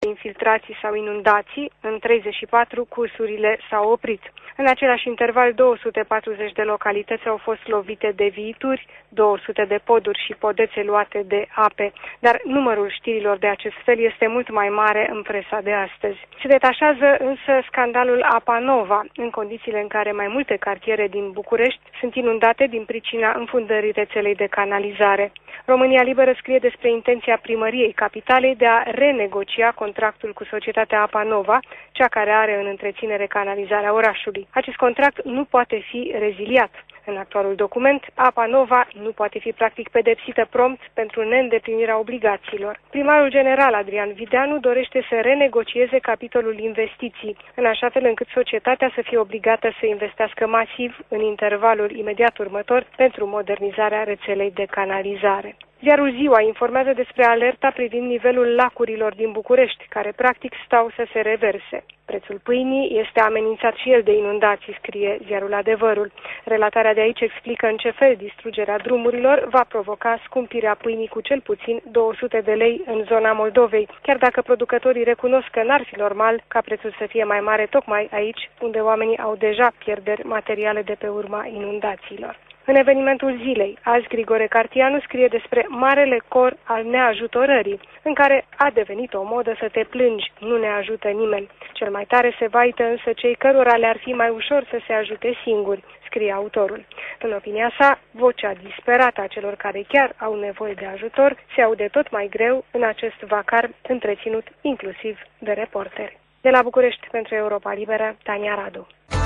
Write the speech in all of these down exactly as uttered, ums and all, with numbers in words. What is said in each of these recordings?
infiltrații sau inundații, în treizeci și patru cursurile s-au oprit. În același interval, două sute patruzeci de localități au fost lovite de viituri, două sute de poduri și podețe luate de ape, dar numărul știrilor de acest fel este mult mai mare în presa de astăzi. Se detașează însă scandalul Apa Nova, în condițiile în care mai multe cartiere din București sunt inundate din pricina înfundării rețelei de canalizare. România Liberă scrie despre intenția primăriei capitalei de a renegocia contractul cu societatea Apa Nova, cea care are în întreținere canalizarea orașului. Acest contract nu poate fi reziliat. În actualul document, Apa Nova nu poate fi practic pedepsită prompt pentru neîndeplinirea obligațiilor. Primarul general Adrian Videanu dorește să renegocieze capitolul investiții, în așa fel încât societatea să fie obligată să investească masiv în intervalul imediat următor pentru modernizarea rețelei de canalizare. Ziarul Ziua informează despre alerta privind nivelul lacurilor din București, care practic stau să se reverse. Prețul pâinii este amenințat și el de inundații, scrie ziarul Adevărul. Relatarea de aici explică în ce fel distrugerea drumurilor va provoca scumpirea pâinii cu cel puțin două sute de lei în zona Moldovei, chiar dacă producătorii recunosc că n-ar fi normal ca prețul să fie mai mare tocmai aici, unde oamenii au deja pierderi materiale de pe urma inundațiilor. În evenimentul zilei, azi Grigore Cartianu scrie despre marele cor al neajutorării, în care a devenit o modă să te plângi, nu ne ajută nimeni. Cel mai tare se vaită însă cei cărora le-ar fi mai ușor să se ajute singuri, scrie autorul. În opinia sa, vocea disperată a celor care chiar au nevoie de ajutor se aude tot mai greu în acest vacar întreținut inclusiv de reporteri. De la București pentru Europa Liberă, Tania Radu.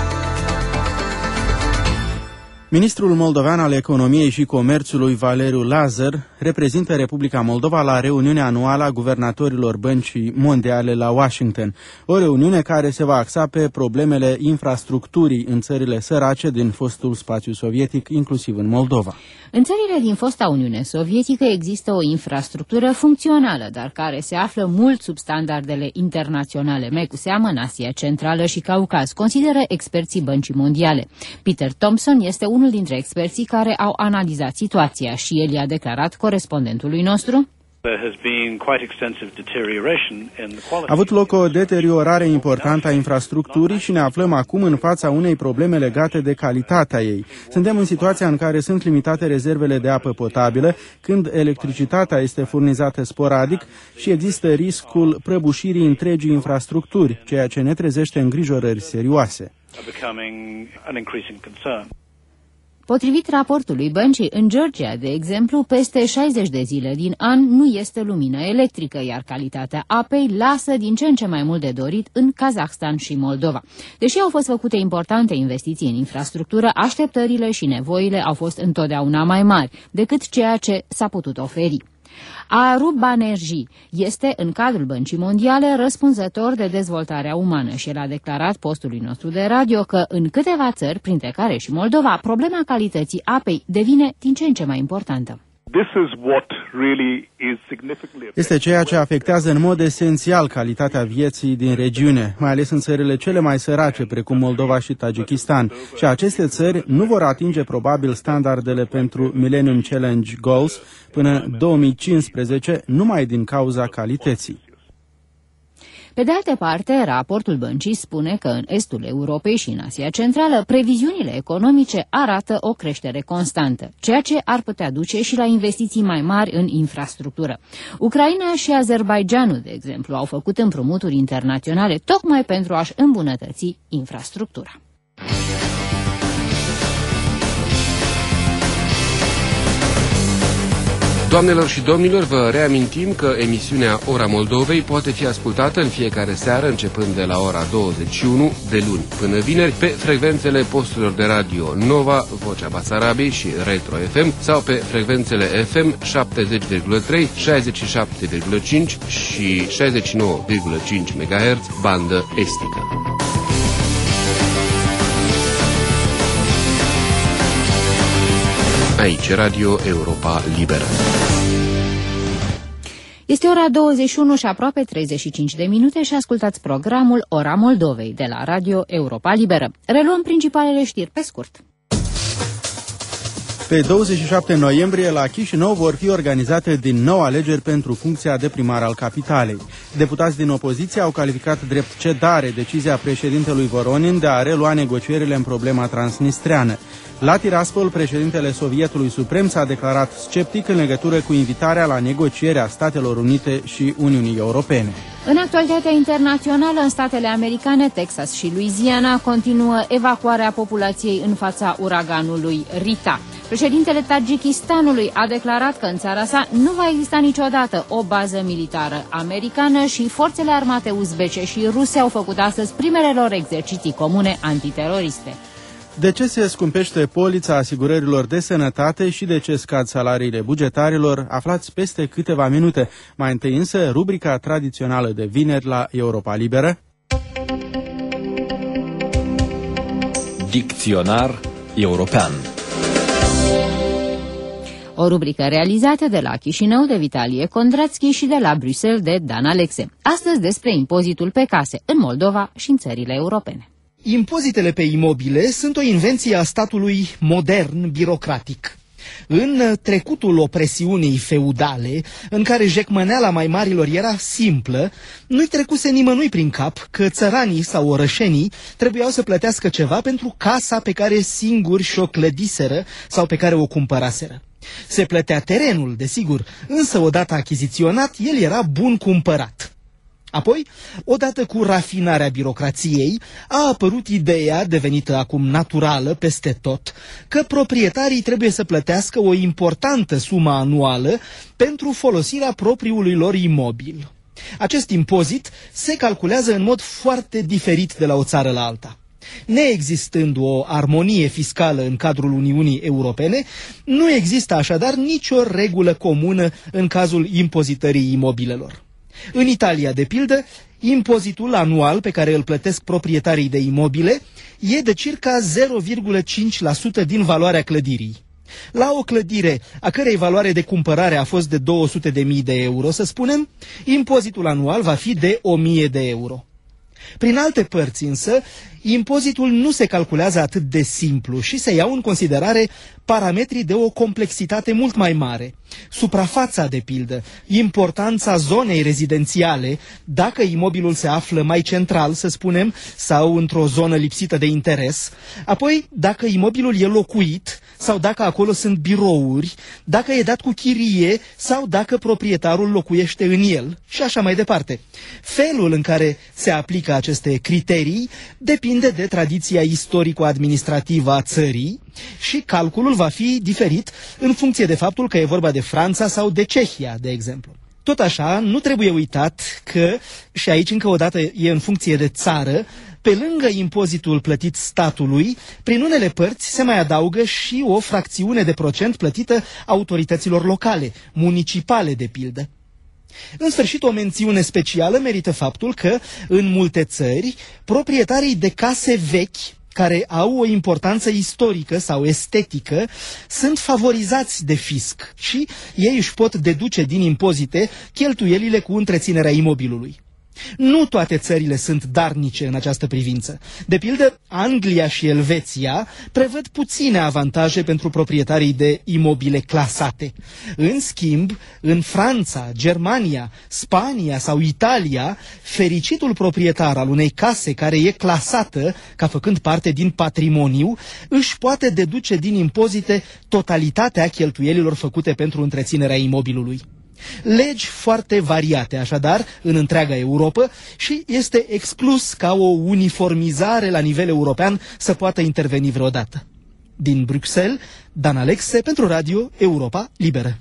Ministrul moldovean al Economiei și Comerțului, Valeriu Lazar, reprezintă Republica Moldova la reuniunea anuală a guvernatorilor Băncii Mondiale la Washington, o reuniune care se va axa pe problemele infrastructurii în țările sărace din fostul spațiu sovietic, inclusiv în Moldova. În țările din fosta Uniune Sovietică există o infrastructură funcțională, dar care se află mult sub standardele internaționale, mai cu seamă în Asia Centrală și Caucaz, consideră experții Băncii Mondiale. Peter Thompson este unul dintre experții care au analizat situația și el i-a declarat corespondentului nostru: a avut loc o deteriorare importantă a infrastructurii și ne aflăm acum în fața unei probleme legate de calitatea ei. Suntem în situația în care sunt limitate rezervele de apă potabilă, când electricitatea este furnizată sporadic și există riscul prăbușirii întregii infrastructuri, ceea ce ne trezește îngrijorări serioase. Potrivit raportului băncii, în Georgia, de exemplu, peste șaizeci de zile din an nu este lumină electrică, iar calitatea apei lasă din ce în ce mai mult de dorit în Kazahstan și Moldova. Deși au fost făcute importante investiții în infrastructură, așteptările și nevoile au fost întotdeauna mai mari decât ceea ce s-a putut oferi. Arup Banerjee este, în cadrul Băncii Mondiale, răspunzător de dezvoltarea umană și el a declarat postului nostru de radio că în câteva țări, printre care și Moldova, problema calității apei devine din ce în ce mai importantă. Este ceea ce afectează în mod esențial calitatea vieții din regiune, mai ales în țările cele mai sărace, precum Moldova și Tajikistan. Și aceste țări nu vor atinge probabil standardele pentru Millennium Challenge Goals până în două mii cincisprezece, numai din cauza calității. Pe de altă parte, raportul băncii spune că în estul Europei și în Asia Centrală, previziunile economice arată o creștere constantă, ceea ce ar putea duce și la investiții mai mari în infrastructură. Ucraina și Azerbaidjanul, de exemplu, au făcut împrumuturi internaționale tocmai pentru a-și îmbunătăți infrastructura. Doamnelor și domnilor, vă reamintim că emisiunea Ora Moldovei poate fi ascultată în fiecare seară, începând de la ora douăzeci și unu, de luni până vineri, pe frecvențele posturilor de radio Nova, Vocea Basarabiei și Retro F M sau pe frecvențele F M șaptezeci virgulă trei, șaizeci și șapte virgulă cinci și șaizeci și nouă virgulă cinci megahertz, bandă estică. Aici, Radio Europa Liberă. Este ora douăzeci și unu și aproape treizeci și cinci de minute și ascultați programul Ora Moldovei de la Radio Europa Liberă. Reluăm principalele știri pe scurt. Pe douăzeci și șapte noiembrie, la Chișinău, vor fi organizate din nou alegeri pentru funcția de primar al capitalei. Deputați din opoziție au calificat drept cedare decizia președintelui Voronin de a relua negocierile în problema transnistreană. La Tiraspol, președintele Sovietului Suprem s-a declarat sceptic în legătură cu invitarea la negocierea Statelor Unite și Uniunii Europene. În actualitatea internațională, în statele americane, Texas și Louisiana, continuă evacuarea populației în fața uraganului Rita. Președintele Tajikistanului a declarat că în țara sa nu va exista niciodată o bază militară americană și forțele armate uzbece și ruse au făcut astăzi primele lor exerciții comune antiteroriste. De ce se scumpește polița asigurărilor de sănătate și de ce scad salariile bugetarilor, aflați peste câteva minute. Mai întâi însă, rubrica tradițională de vineri la Europa Liberă. Dicționar european. O rubrică realizată de la Chișinău de Vitalie Condratski și de la Bruxelles de Dan Alexe. Astăzi despre impozitul pe case în Moldova și în țările europene. Impozitele pe imobile sunt o invenție a statului modern, birocratic. În trecutul opresiunii feudale, în care jecmăneala mai marilor era simplă, nu-i trecuse nimănui prin cap că țăranii sau orășenii trebuiau să plătească ceva pentru casa pe care singuri și-o clădiseră sau pe care o cumpăraseră. Se plătea terenul, desigur, însă odată achiziționat, el era bun cumpărat. Apoi, odată cu rafinarea birocrației, a apărut ideea, devenită acum naturală peste tot, că proprietarii trebuie să plătească o importantă sumă anuală pentru folosirea propriului lor imobil. Acest impozit se calculează în mod foarte diferit de la o țară la alta. Neexistând o armonie fiscală în cadrul Uniunii Europene, nu există așadar nicio regulă comună în cazul impozitării imobilelor. În Italia, de pildă, impozitul anual pe care îl plătesc proprietarii de imobile e de circa zero virgulă cinci la sută din valoarea clădirii. La o clădire a cărei valoare de cumpărare a fost de două sute de mii de euro, să spunem, impozitul anual va fi de o mie de euro. Prin alte părți însă, impozitul nu se calculează atât de simplu și se iau în considerare parametrii de o complexitate mult mai mare. Suprafața, de pildă, importanța zonei rezidențiale, dacă imobilul se află mai central, să spunem, sau într-o zonă lipsită de interes, apoi dacă imobilul e locuit sau dacă acolo sunt birouri, dacă e dat cu chirie sau dacă proprietarul locuiește în el și așa mai departe. Felul în care se aplică aceste criterii depinde de tradiția istorico-administrativă a țării și calculul va fi diferit în funcție de faptul că e vorba de Franța sau de Cehia, de exemplu. Tot așa, nu trebuie uitat că, și aici încă o dată e în funcție de țară, pe lângă impozitul plătit statului, prin unele părți se mai adaugă și o fracțiune de procent plătită autorităților locale, municipale de pildă. În sfârșit, o mențiune specială merită faptul că, în multe țări, proprietarii de case vechi, care au o importanță istorică sau estetică, sunt favorizați de fisc și ei își pot deduce din impozite cheltuielile cu întreținerea imobilului. Nu toate țările sunt darnice în această privință. De pildă, Anglia și Elveția prevăd puține avantaje pentru proprietarii de imobile clasate. În schimb, în Franța, Germania, Spania sau Italia, fericitul proprietar al unei case care e clasată ca făcând parte din patrimoniu, își poate deduce din impozite totalitatea cheltuielilor făcute pentru întreținerea imobilului. Legi foarte variate, așadar, în întreaga Europa și este exclus ca o uniformizare la nivel european să poată interveni vreodată. Din Bruxelles, Dan Alexe pentru Radio Europa Liberă.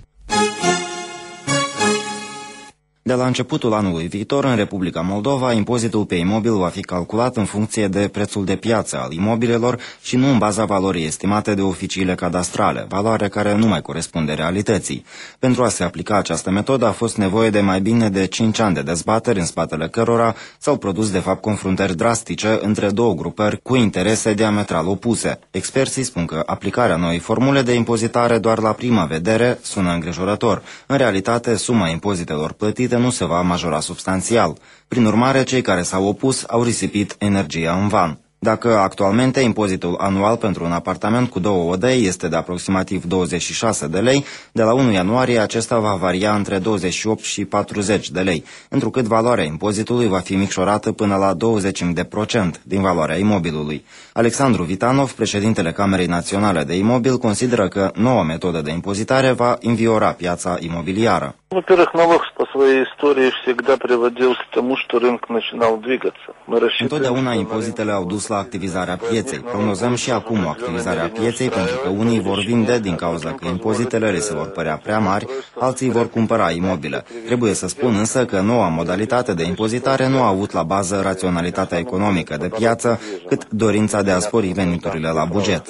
De la începutul anului viitor, în Republica Moldova, impozitul pe imobil va fi calculat în funcție de prețul de piață al imobilelor și nu în baza valorii estimate de oficiile cadastrale, valoare care nu mai corespunde realității. Pentru a se aplica această metodă a fost nevoie de mai bine de cinci ani de dezbateri, în spatele cărora s-au produs de fapt confruntări drastice între două grupări cu interese diametral opuse. Experții spun că aplicarea noii formule de impozitare doar la prima vedere sună îngrijorător. În realitate, suma impozitelor plătite nu se va majora substanțial. Prin urmare, cei care s-au opus au risipit energia în van. Dacă actualmente impozitul anual pentru un apartament cu două odăi este de aproximativ douăzeci și șase de lei, de la unu ianuarie acesta va varia între douăzeci și opt și patruzeci de lei, întrucât valoarea impozitului va fi micșorată până la douăzeci de procent din valoarea imobilului. Alexandru Vitanov, președintele Camerei Naționale de Imobil, consideră că noua metodă de impozitare va înviora piața imobiliară. Во-первых, налог по своей истории всегда приводил к тому, что рынок начинал двигаться. Întotdeauna impozitele au dus la activizarea pieței. Prognozăm și acum o activizare a pieței, pentru că unii vor vinde din cauza că impozitele le se vor părea prea mari, alții vor cumpăra imobile. Trebuie să spun însă că noua modalitate de impozitare nu a avut la bază raționalitatea economică de piață, cât dorința de a spori veniturile la buget.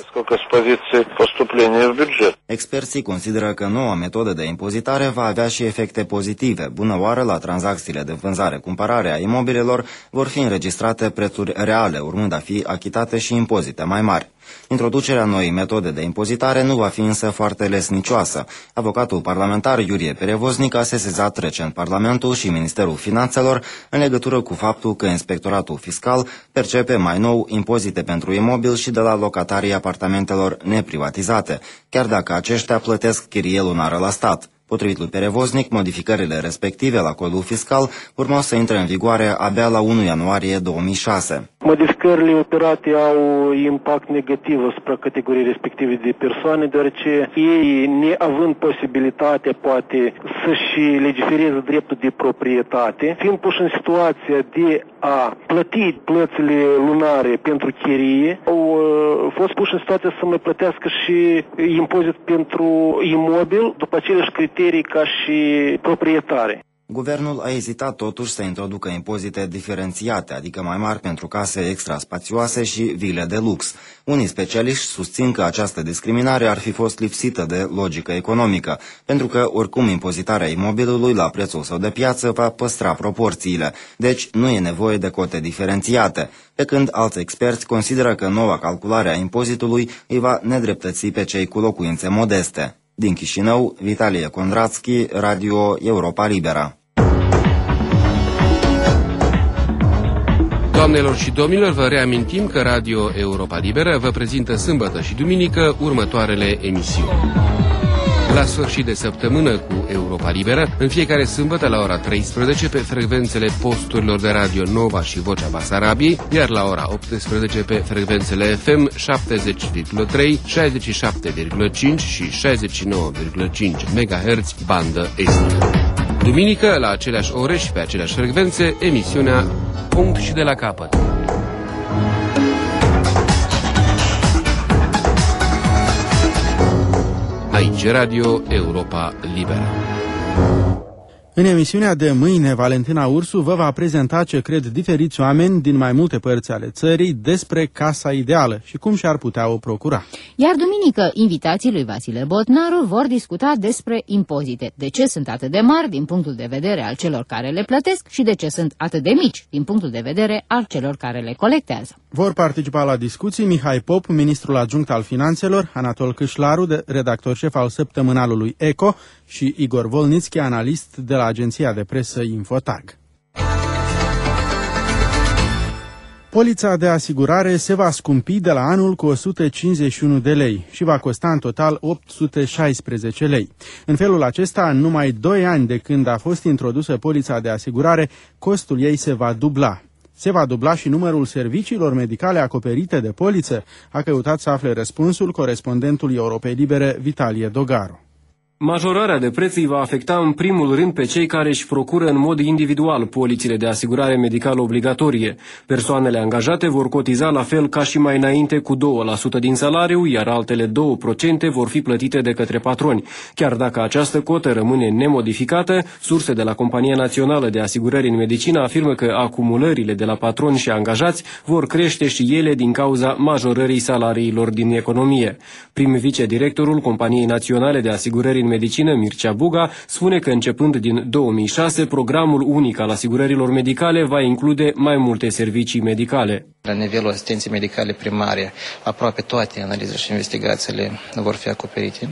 Experții consideră că noua metodă de impozitare va avea și efecte pozitive. Bună oară, la tranzacțiile de vânzare-cumpărare a imobilelor vor fi înregistrate prețuri reale, urmând a fi achitate și impozite mai mari. Introducerea noii metode de impozitare nu va fi însă foarte lesnicioasă. Avocatul parlamentar Iurie Perevoznic a sesizat recent Parlamentul și Ministerul Finanțelor în legătură cu faptul că Inspectoratul Fiscal percepe mai nou impozite pentru imobil și de la locatarii apartamentelor neprivatizate, chiar dacă aceștia plătesc chirie lunară la stat. Potrivit lui Perevoznic, modificările respective la codul fiscal urmau să intre în vigoare abia la unu ianuarie două mii șase. Modificările operate au impact negativ asupra categoriei respective de persoane, deoarece ei, neavând posibilitatea, poate, să-și legifereze dreptul de proprietate, fiind puși în situația de a plăti plățile lunare pentru chirie, au uh, fost puși în situația să mai plătească și impozit pentru imobil, după aceleași criterii ca și proprietare. Guvernul a ezitat totuși să introducă impozite diferențiate, adică mai mari pentru case extraspațioase și vile de lux. Unii specialiști susțin că această discriminare ar fi fost lipsită de logică economică, pentru că oricum impozitarea imobilului la prețul său de piață va păstra proporțiile, deci nu e nevoie de cote diferențiate, pe când alți experți consideră că noua calculare a impozitului îi va nedreptăți pe cei cu locuințe modeste. Din Chișinău, Vitalie Condrațchi, Radio Europa Libera. Doamnelor și domnilor, vă reamintim că Radio Europa Liberă vă prezintă sâmbătă și duminică următoarele emisiuni. La sfârșit de săptămână cu Europa Liberă, în fiecare sâmbătă la ora treisprezece pe frecvențele posturilor de Radio Nova și Vocea Basarabiei, iar la ora optsprezece pe frecvențele F M șaptezeci virgulă trei, șaizeci și șapte virgulă cinci și șaizeci și nouă virgulă cinci megahertz bandă estică. Duminică, la aceleași ore și pe aceleași frecvențe, emisiunea Punct și de la capăt. Aici Radio Europa Liberă. În emisiunea de mâine, Valentina Ursu vă va prezenta ce cred diferiți oameni din mai multe părți ale țării despre casa ideală și cum și-ar putea o procura. Iar duminică, invitații lui Vasile Botnaru vor discuta despre impozite. De ce sunt atât de mari din punctul de vedere al celor care le plătesc și de ce sunt atât de mici din punctul de vedere al celor care le colectează. Vor participa la discuții Mihai Pop, ministrul adjunct al finanțelor, Anatol Câșlaru, redactor șef al săptămânalului Eco, și Igor Volnițchi, analist de la agenția de presă Infotag. Polița de asigurare se va scumpi de la anul cu o sută cincizeci și unu de lei și va costa în total opt sute șaisprezece lei. În felul acesta, în numai doi ani de când a fost introdusă polița de asigurare, costul ei se va dubla. Se va dubla și numărul serviciilor medicale acoperite de poliță? A căutat să afle răspunsul corespondentul Europei Libere, Vitalie Dogaru. Majorarea de preț îi va afecta în primul rând pe cei care își procură în mod individual polițile de asigurare medicală obligatorie. Persoanele angajate vor cotiza la fel ca și mai înainte cu doi la sută din salariu, iar altele doi la sută vor fi plătite de către patroni. Chiar dacă această cotă rămâne nemodificată, surse de la Compania Națională de Asigurări în Medicină afirmă că acumulările de la patroni și angajați vor crește și ele din cauza majorării salariilor din economie. Prim vicedirectorul Companiei Naționale de Asigurări în Medicină, Mircea Buga, spune că începând din două mii șase, programul unic al asigurărilor medicale va include mai multe servicii medicale. La nivelul asistenței medicale primare, aproape toate analizele și investigațiile vor fi acoperite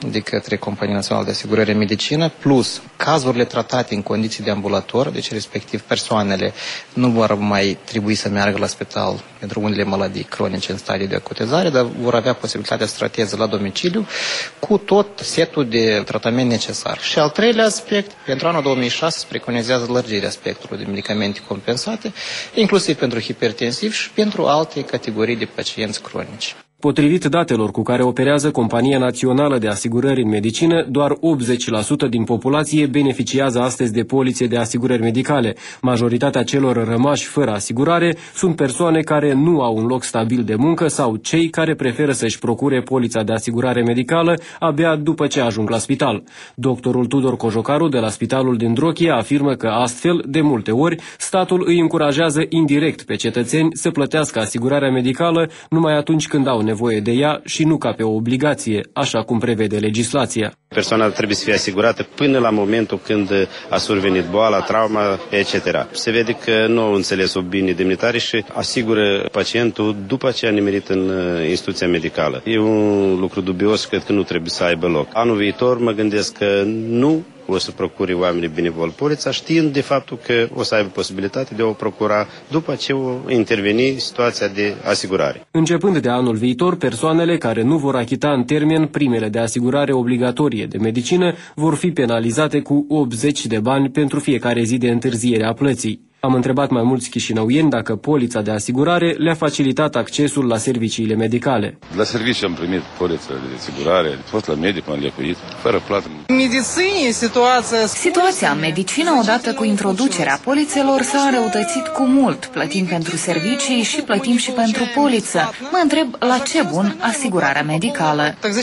de către Compania Națională de Asigurare Medicină, plus cazurile tratate în condiții de ambulator, deci respectiv persoanele nu vor mai trebui să meargă la spital pentru unele maladii cronice în stadii de acutizare, dar vor avea posibilitatea să trateze la domiciliu cu tot setul de tratament necesar. Și al treilea aspect, pentru anul două mii șase se preconizează lărgirea spectrului de medicamente compensate, inclusiv pentru hipertensiv și pentru alte categorii de pacienți cronici. Potrivit datelor cu care operează Compania Națională de Asigurări în Medicină, doar optzeci la sută din populație beneficiază astăzi de polițe de asigurări medicale. Majoritatea celor rămași fără asigurare sunt persoane care nu au un loc stabil de muncă sau cei care preferă să-și procure polița de asigurare medicală abia după ce ajung la spital. Doctorul Tudor Cojocaru de la Spitalul din Drochia afirmă că astfel, de multe ori, statul îi încurajează indirect pe cetățeni să plătească asigurarea medicală numai atunci când au nevoie de ea și nu ca pe o obligație, așa cum prevede legislația. Persoana trebuie să fie asigurată până la momentul când a survenit boala, trauma, et cetera. Se vede că nu au înțeles-o bine demnitarii și asigură pacientul după ce a nimerit în instituția medicală. E un lucru dubios și cred că nu trebuie să aibă loc. Anul viitor mă gândesc că nu o să procure oamenii binevol polița, știind de faptul că o să aibă posibilitatea de a o procura după ce o interveni situația de asigurare. Începând de anul viitor, persoanele care nu vor achita în termen primele de asigurare obligatorie de medicină vor fi penalizate cu optzeci de bani pentru fiecare zi de întârziere a plății. Am întrebat mai mulți chișinăuieni dacă polița de asigurare le-a facilitat accesul la serviciile medicale. La serviciu am primit polița de asigurare, am fost la medic, m-am lecuit, fără plată. Medicinii, situația... Situația în medicină, odată cu introducerea polițelor, s-a înrăutățit cu mult. Plătim pentru servicii și plătim și pentru poliță. Mă întreb la ce bun asigurarea medicală.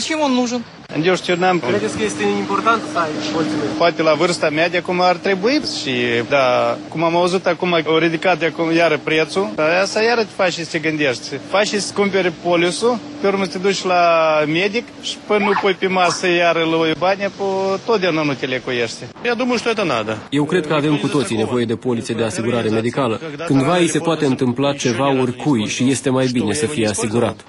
Eu știu, n-am... Credeți că este important să ai poliță? Poate la vârsta mea de acum ar trebui și, da, cum am auzit acum, au ridicat acum iară prețul, asta iară te faci și să te gândești. Faci și să cumperi polisul, pe urmă să te duci la medic și până nu pui pe masă iară lui bani, totdeauna nu te lecuiești. Eu думаю, что это надо. Eu cred că avem cu toții nevoie de polițe de asigurare medicală. Cândva îi se poate întâmpla ceva oricui și este mai bine să fie asigurat.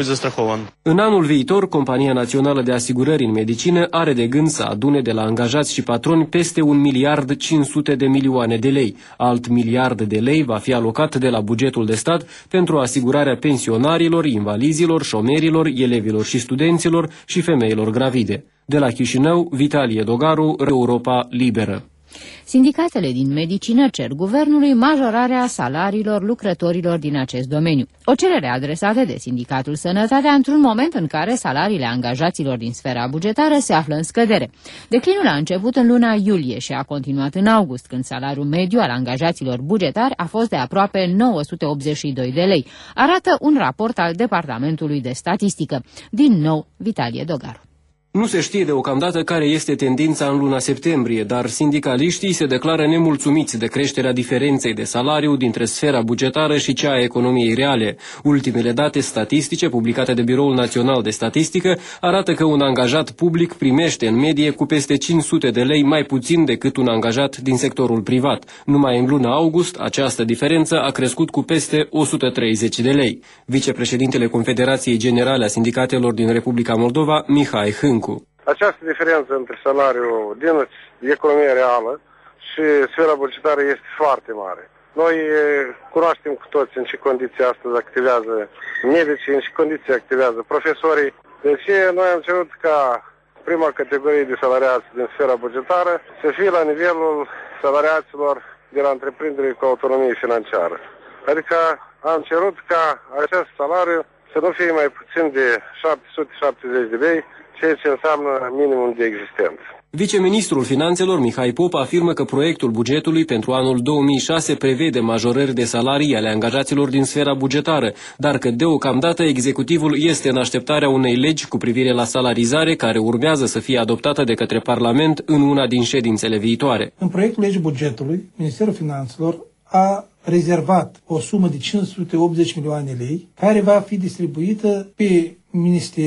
În anul viitor, Compania Națională de Asigurări în Medicină are de gând să adune de la angajați și patroni peste un miliard cinci sute de milioane de lei. Alt miliard de lei va fi alocat de la bugetul de stat pentru asigurarea pensionarilor, invalizilor, șomerilor, elevilor și studenților și femeilor gravide. De la Chișinău, Vitalie Dogaru, Europa Liberă. Sindicatele din medicină cer guvernului majorarea salariilor lucrătorilor din acest domeniu. O cerere adresată de Sindicatul Sănătatea într-un moment în care salariile angajaților din sfera bugetară se află în scădere. Declinul a început în luna iulie și a continuat în august, când salariul mediu al angajaților bugetari a fost de aproape nouă sute optzeci și doi de lei, arată un raport al Departamentului de Statistică. Din nou, Vitalie Dogaru. Nu se știe deocamdată care este tendința în luna septembrie, dar sindicaliștii se declară nemulțumiți de creșterea diferenței de salariu dintre sfera bugetară și cea a economiei reale. Ultimele date statistice publicate de Biroul Național de Statistică arată că un angajat public primește în medie cu peste cinci sute de lei mai puțin decât un angajat din sectorul privat. Numai în luna august, această diferență a crescut cu peste o sută treizeci de lei. Vicepreședintele Confederației Generale a Sindicatelor din Republica Moldova, Mihai Hâncu. Această diferență între salariul din economia reală și sfera bugetară este foarte mare. Noi cunoaștem cu toți în ce condiții astăzi activează medicii, în ce condiții activează profesorii. Deci noi am cerut ca prima categorie de salariați din sfera bugetară să fie la nivelul salariaților de la întreprindere cu autonomie financiară. Adică am cerut ca acest salariu să nu fie mai puțin de șapte sute șaptezeci de lei, ceea ce înseamnă minimum de existență. Viceministrul Finanțelor Mihai Pop afirmă că proiectul bugetului pentru anul două mii șase prevede majorări de salarii ale angajaților din sfera bugetară, dar că deocamdată executivul este în așteptarea unei legi cu privire la salarizare care urmează să fie adoptată de către Parlament în una din ședințele viitoare. În proiectul legii bugetului, Ministerul Finanțelor a rezervat o sumă de cinci sute optzeci milioane de lei, care va fi distribuită pe ministerii,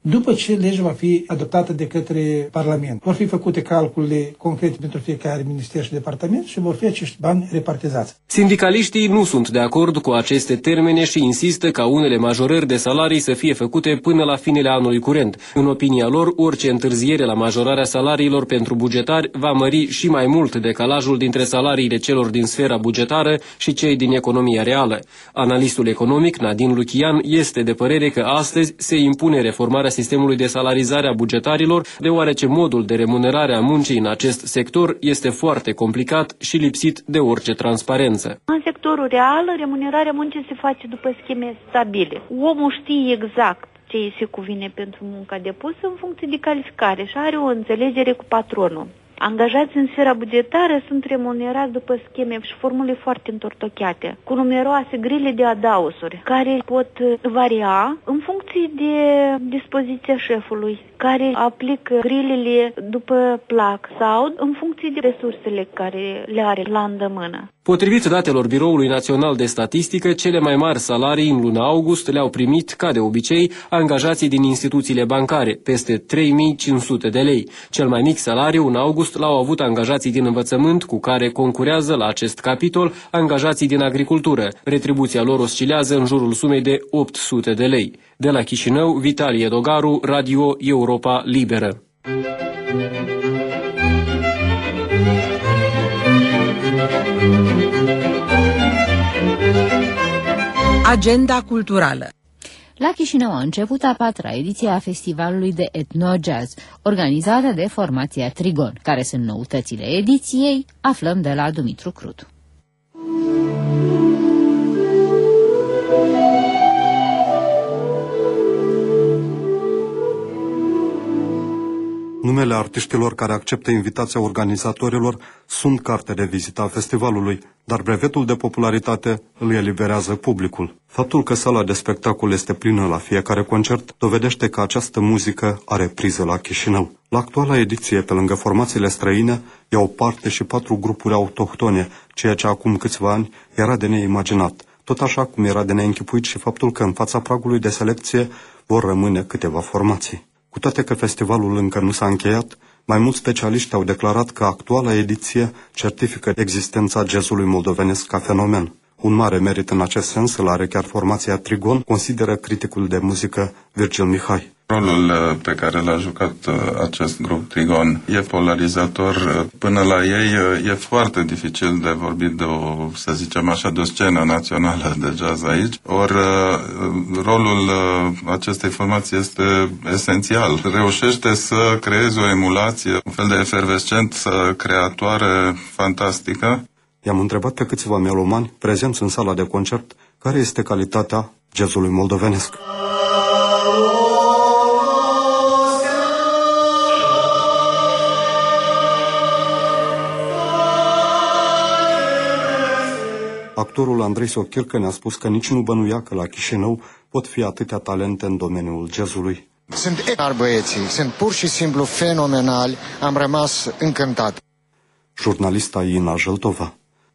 după ce legea va fi adoptată de către Parlament. Vor fi făcute calculele concrete pentru fiecare minister și departament și vor fi acești bani repartizați. Sindicaliștii nu sunt de acord cu aceste termene și insistă ca unele majorări de salarii să fie făcute până la finele anului curent. În opinia lor, orice întârziere la majorarea salariilor pentru bugetari va mări și mai mult decalajul dintre salariile celor din sfera bugetară și cei din economia reală. Analistul economic Nadine Luchian este de părere că astăzi se impune reformarea sistemului de salarizare a bugetarilor, deoarece modul de remunerare a muncii în acest sector este foarte complicat și lipsit de orice transparență. În sectorul real, remunerarea muncii se face după scheme stabile. Omul știe exact ce îi se cuvine pentru munca depusă în funcție de calificare și are o înțelegere cu patronul. Angajați în sfera bugetară sunt remunerați după scheme și formule foarte întortocheate, cu numeroase grile de adaosuri, care pot varia în funcție de dispoziția șefului, care aplică grilele după plac sau în funcție de resursele care le are la îndemână. Potrivit datelor Biroului Național de Statistică, cele mai mari salarii în luna august le-au primit, ca de obicei, angajații din instituțiile bancare, peste trei mii cinci sute de lei. Cel mai mic salariu în august l-au avut angajații din învățământ, cu care concurează la acest capitol angajații din agricultură. Retribuția lor oscilează în jurul sumei de opt sute de lei. De la Chișinău, Vitalie Dogaru, Radio Europa Liberă. Agenda culturală. La Chișinău a început a patra ediție a festivalului de etno-jazz, organizată de formația Trigon. Care sunt noutățile ediției? Aflăm de la Dumitru Crudu. Numele artiștilor care acceptă invitația organizatorilor sunt carte de vizită a festivalului, dar brevetul de popularitate îl eliberează publicul. Faptul că sala de spectacol este plină la fiecare concert dovedește că această muzică are priză la Chișinău. La actuala ediție, pe lângă formațiile străine, iau parte și patru grupuri autohtone, ceea ce acum câțiva ani era de neimaginat. Tot așa cum era de neînchipuit și faptul că în fața pragului de selecție vor rămâne câteva formații. Cu toate că festivalul încă nu s-a încheiat, mai mulți specialiști au declarat că actuala ediție certifică existența jazzului moldovenesc ca fenomen. Un mare merit în acest sens îl are chiar formația Trigon, consideră criticul de muzică Virgil Mihai. Rolul pe care l-a jucat acest grup Trigon e polarizator. Până la ei e foarte dificil de vorbit de o, să zicem așa, de o scenă națională de jazz aici. Ori rolul acestei formații este esențial. Reușește să creeze o emulație, un fel de efervescență creatoare fantastică. I-am întrebat pe câțiva melomani prezenți în sala de concert care este calitatea jazzului moldovenesc. Actorul Andrei Sochircă ne-a spus că nici nu bănuia că la Chișinău pot fi atâtea talente în domeniul jazzului. Sunt extraordinari băieții, sunt pur și simplu fenomenali, am rămas încântat. Jurnalista Ina Jăltova.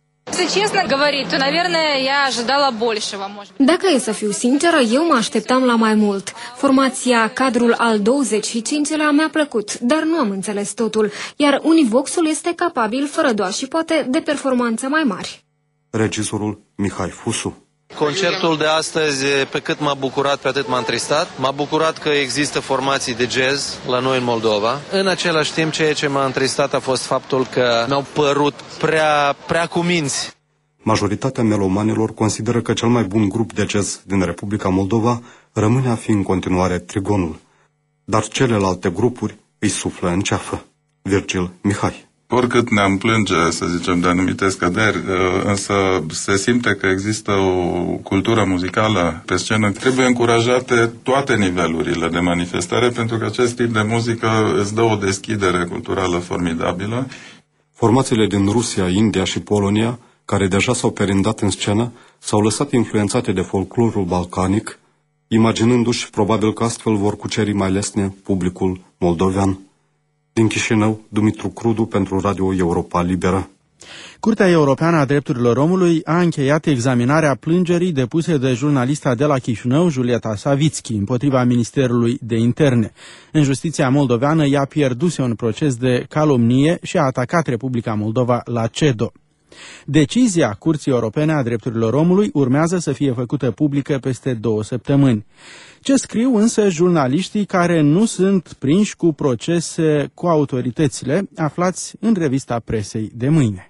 Dacă e să fiu sinceră, eu mă așteptam la mai mult. Formația Cadrul al douăzeci și cincilea mi-a plăcut, dar nu am înțeles totul, iar Univoxul este capabil, fără doar și poate, de performanțe mai mari. Regizorul Mihai Fusu. Concertul de astăzi, pe cât m-a bucurat, pe atât m-a întristat. M-a bucurat că există formații de jazz la noi în Moldova. În același timp, ceea ce m-a întristat a fost faptul că mi-au părut prea, prea cuminți. Majoritatea melomanilor consideră că cel mai bun grup de jazz din Republica Moldova rămâne a fi în continuare Trigonul. Dar celelalte grupuri îi suflă în ceafă. Virgil Mihai. Oricât ne-am plânge, să zicem, de anumite scăderi, însă se simte că există o cultură muzicală pe scenă. Trebuie încurajate toate nivelurile de manifestare, pentru că acest tip de muzică îți dă o deschidere culturală formidabilă. Formațiile din Rusia, India și Polonia, care deja s-au perindat în scenă, s-au lăsat influențate de folclorul balcanic, imaginându-și probabil că astfel vor cuceri mai lesne publicul moldovean. Din Chișinău, Dumitru Crudu pentru Radio Europa Liberă. Curtea Europeană a Drepturilor Omului a încheiat examinarea plângerii depuse de jurnalista de la Chișinău, Julieta Savitski, împotriva Ministerului de Interne. În justiția moldoveană, ea pierduse un proces de calomnie și a atacat Republica Moldova la C E D O. Decizia Curții Europene a Drepturilor Omului urmează să fie făcută publică peste două săptămâni. Ce scriu însă jurnaliștii care nu sunt prinși cu procese cu autoritățile, aflați în revista presei de mâine.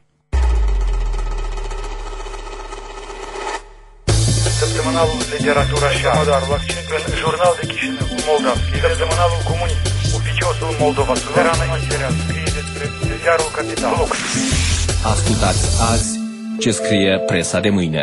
Săptămânalul Literatura și Modarul accent în Jurnal de Chișinău, Moldavski, Săptămânalul Comunist, Oficiosul Moldova Suverană, material scrie despre ziarul Capital. Ascultați azi ce scrie presa de mâine.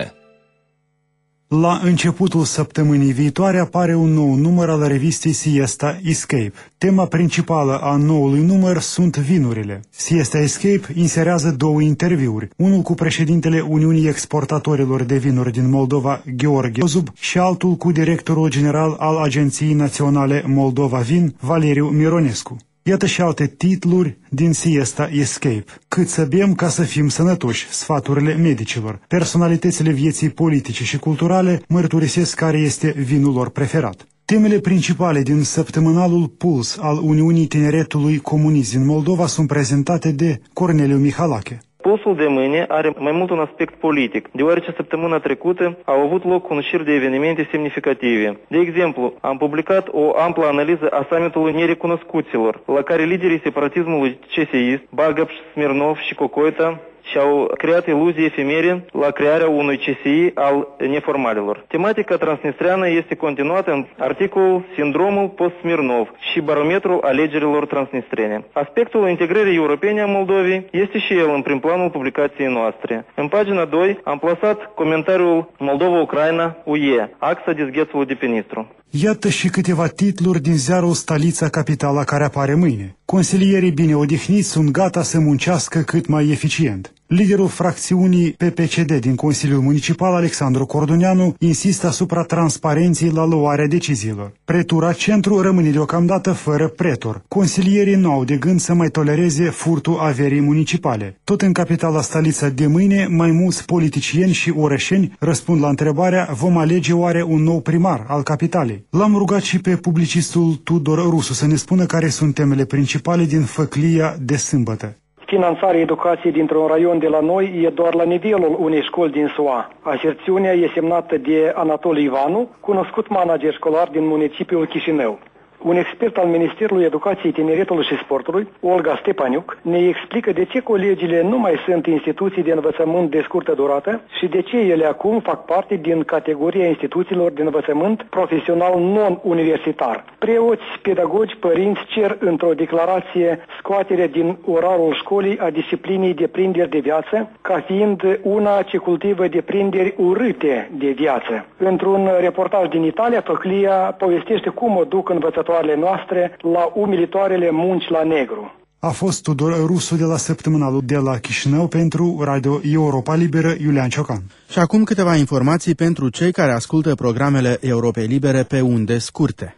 La începutul săptămânii viitoare apare un nou număr al revistei Siesta Escape. Tema principală a noului număr sunt vinurile. Siesta Escape inserează două interviuri, unul cu președintele Uniunii Exportatorilor de Vinuri din Moldova, Gheorghe Ozub, și altul cu directorul general al Agenției Naționale Moldova Vin, Valeriu Mironescu. Iată și alte titluri din Siesta Escape. Cât să bem ca să fim sănătoși, sfaturile medicilor. Personalitățile vieții politice și culturale mărturisesc care este vinul lor preferat. Temele principale din săptămânalul Puls al Uniunii Tineretului Comunist din Moldova sunt prezentate de Corneliu Mihalache. Pulsul de mâine are mai mult un aspect politic, deoarece săptămâna trecută au avut loc un șir de evenimente semnificative. De exemplu, am publicat o amplă analiză a summitului nerecunoscuților, la care liderii separatismului C S I, Bagapș, Smirnov și Cocoita și-au creat iluzii efemere la crearea unui C S I al neformalilor. Tematica transnistreană este continuată în articolul Sindromul post-Smirnov și barometrul alegerilor transnistrene. Aspectul integrării europene a Moldovei este și el în prim planul publicației noastre. În pagina doi am plasat comentariul Moldova-Ucraina U E, axa dizghețului de pe Nistru. Iată și câteva titluri din ziarul Stalița Capitala care apare mâine. Consilierii bine odihniți sunt gata să muncească cât mai eficient. Liderul fracțiunii P P C D din Consiliul Municipal, Alexandru Corduneanu, insistă asupra transparenței la luarea deciziilor. Pretura Centru rămâne deocamdată fără pretor. Consilierii nu au de gând să mai tolereze furtul averii municipale. Tot în capitala Stalița de mâine, mai mulți politicieni și orășeni răspund la întrebarea: vom alege oare un nou primar al capitalei? L-am rugat și pe publicistul Tudor Rusu să ne spună care sunt temele principale din făclia de sâmbătă. Finanțarea educației dintr-un raion de la noi e doar la nivelul unei școli din S U A. Aserțiunea e semnată de Anatol Ivanu, cunoscut manager școlar din municipiul Chișinău. Un expert al Ministerului Educației, Tineretului și Sportului, Olga Stepaniuc, ne explică de ce colegiile nu mai sunt instituții de învățământ de scurtă durată și de ce ele acum fac parte din categoria instituțiilor de învățământ profesional non-universitar. Preoți, pedagogi, părinți cer într-o declarație scoaterea din orarul școlii a disciplinei deprinderi de viață, ca fiind una ce cultivă deprinderi urâte de viață. Într-un reportaj din Italia, Făclia povestește cum o duc învățătoare noastre la umilitoarele munci la negru. A fost Tudor Rusu de la săptămânalul de la Chișinău pentru Radio Europa Liberă, Iulian Ciocan. Și acum câteva informații pentru cei care ascultă programele Europei Libere pe unde scurte.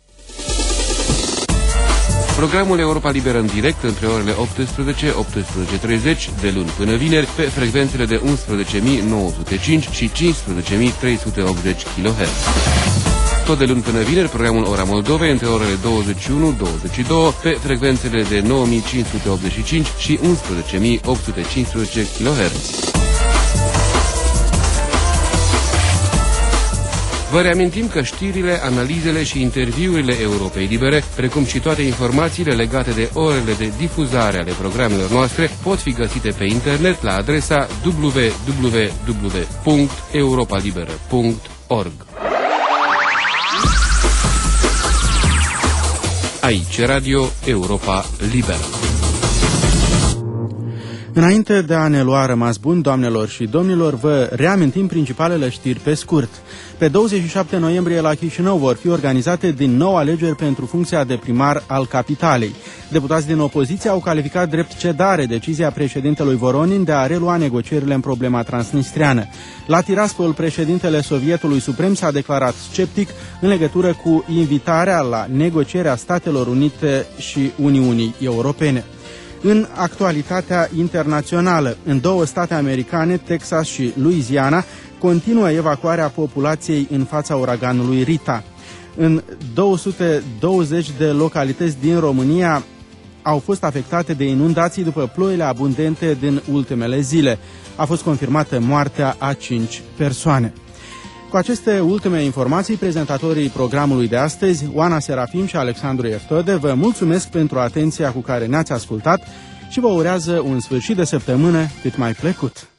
Programul Europa Liberă în direct între orele optsprezece - optsprezece treizeci de luni până vineri pe frecvențele de unsprezece mii nouă sute cinci și cincisprezece mii trei sute optzeci kilohertz. Tot de luni până vineri, programul Ora Moldovei între orele douăzeci și unu - douăzeci și doi pe frecvențele de nouă mii cinci sute optzeci și cinci și unsprezece mii opt sute cincisprezece kilohertz. Vă reamintim că știrile, analizele și interviurile Europei Libere, precum și toate informațiile legate de orele de difuzare ale programelor noastre, pot fi găsite pe internet la adresa w w w punct europa liberă punct org. Aici Radio Europa Liberă. Înainte de a ne lua rămas bun, doamnelor și domnilor, vă reamintim principalele știri pe scurt. Pe douăzeci și șapte noiembrie la Chișinău vor fi organizate din nou alegeri pentru funcția de primar al capitalei. Deputați din opoziție au calificat drept cedare decizia președintelui Voronin de a relua negocierile în problema transnistreană. La Tiraspol, președintele Sovietului Suprem s-a declarat sceptic în legătură cu invitarea la negocierea Statelor Unite și Uniunii Europene. În actualitatea internațională, în două state americane, Texas și Louisiana, continuă evacuarea populației în fața uraganului Rita. În două sute douăzeci de localități din România au fost afectate de inundații după ploile abundente din ultimele zile. A fost confirmată moartea a cinci persoane. Cu aceste ultime informații, prezentatorii programului de astăzi, Oana Serafim și Alexandru Eftode, vă mulțumesc pentru atenția cu care ne-ați ascultat și vă urează un sfârșit de săptămână cât mai plăcut.